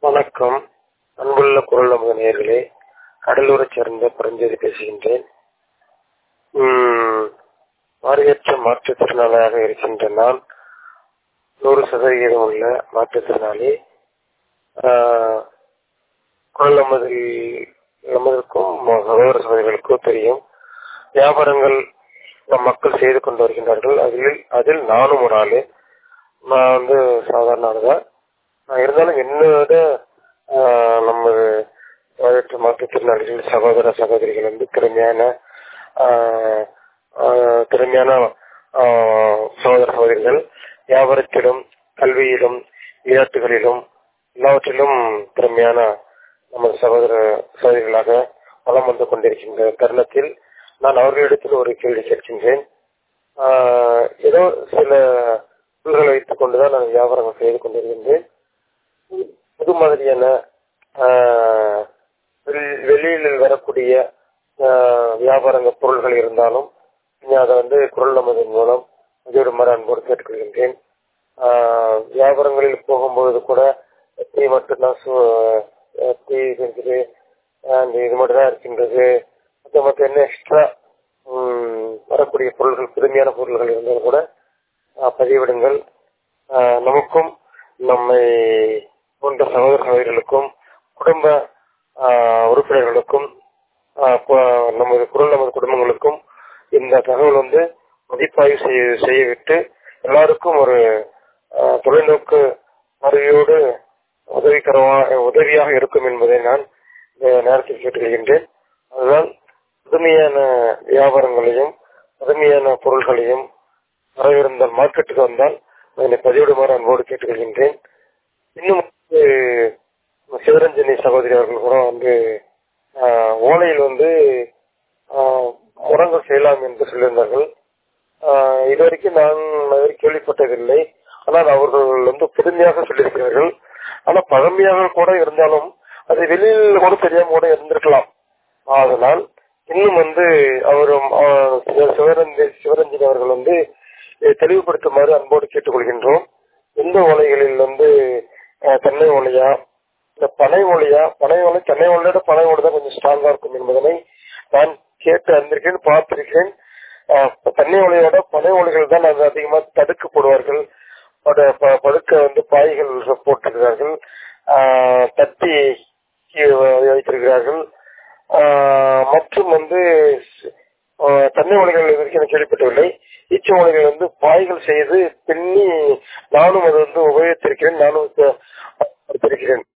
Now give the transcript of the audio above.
வணக்கம். அன்புள்ள குரல் நமது நேயர்களே, கடலூரைச் சேர்ந்த பரஞ்சோதி பேசுகின்றேன். பார்வையற்ற மாற்றுத்திறனாளியாக இருக்கின்ற நான் 100% உள்ள மாற்றுத்திறனாளி. குரல் நமதுக்கும் சகோதர சகோதரிகளுக்கும் தெரியும், வியாபாரங்கள் நம் மக்கள் செய்து கொண்டு வருகின்றார்கள். அதில் நானும் ஒரு ஆளு. நான் சாதாரண ஆளுதான். இருந்தாலும் என்னோட நமது பார்வையற்ற மாற்றுத்திறனாளிகள் சகோதர சகோதரிகள் திறமையான சகோதர சகோதரிகள் வியாபாரத்திலும் கல்வியிலும் விளையாட்டுகளிலும் எல்லாவற்றிலும் திறமையான நமது சகோதர சகோதரிகளாக வலம் வந்து கொண்டிருக்கின்ற தருணத்தில் நான் அவர்களிடத்தில் ஒரு கேள்வி கேட்கின்றேன். ஏதோ சில பொருள்களை வைத்துக் கொண்டுதான் நான் வியாபாரங்கள் செய்து கொண்டிருக்கின்றேன். புது மாதிரியான வெளியில் வரக்கூடிய வியாபார பொருள்கள் இருந்தாலும் அதை குரல் நமது மூலம் விடுமாறு அன்போடு கேட்டுக்கொள்கின்றேன். வியாபாரங்களில் போகும்போது கூட டீ மட்டும்தான் டீ இருக்குது, இது மட்டும் தான் இருக்கின்றது. மற்ற என்ன எக்ஸ்ட்ரா வரக்கூடிய பொருள்கள், புதுமையான பொருள்கள் இருந்தாலும் கூட பதிவிடுங்கள். நமக்கும் நம்மை போன்ற சகோதர சகோதரிகளுக்கும் குடும்ப உறுப்பினர்களுக்கும் நமது குடும்பங்களுக்கும் இந்த தகவல் மதிப்பாய்வு செய்யவிட்டு எல்லாருக்கும் ஒரு தொலைநோக்கு பார்வையோடு உதவியாக இருக்கும் என்பதை நான் இந்த நேரத்தில் கேட்டுக்கொள்கின்றேன். அதுதான் புதுமையான வியாபாரங்களையும் புதுமையான பொருள்களையும் வரவிருந்தால் மார்க்கெட்டுக்கு வந்தால் என்னை பதிவிடுமாறு அன்போடு கேட்டுக்கொள்கின்றேன். இன்னும் சிவரஞ்சனி சகோதரி அவர்கள் கூட ஓலையில் உரங்கள் செய்யலாம் என்று சொல்லியிருந்தார்கள். இதுவரைக்கும் நான் கேள்விப்பட்டதில்லை. ஆனால் அவர்கள் புதுமையாக சொல்லியிருக்கிறார்கள். ஆனால் பழமையாக கூட இருந்தாலும் அது வெளியில் கூட தெரியாம கூட இருந்திருக்கலாம். அதனால் இன்னும் அவரும் சிவரஞ்சனி அவர்கள் தெளிவுபடுத்துமாறு அன்போடு கேட்டுக்கொள்கின்றோம். எந்த ஓலைகளில் தென்னை ஓலையா இந்த பனை ஓலையா, தென்னை ஓலையோட பனை ஓலை தான் கொஞ்சம் ஸ்ட்ராங்கா இருக்கும் என்பதனை நான் கேட்டு அறிந்திருக்கேன், பார்த்திருக்கேன். தென்னை ஓலையோட பனை ஓலைகள் தான் அதிகமா தடுக்கு போடுவார்கள். படுக்க பாய்கள் போட்டிருக்கிறார்கள், தட்டி வைத்திருக்கிறார்கள். மற்றும் தென்னை ஓலைகள் வரைக்கும் எனக்கு கேள்விப்பட்டவில்லை. ஈச்ச ஓலைகள் பாய்கள் செய்து பின்னி நானும் அது உபயோகித்திருக்கிறேன், நானும் படித்திருக்கிறேன்.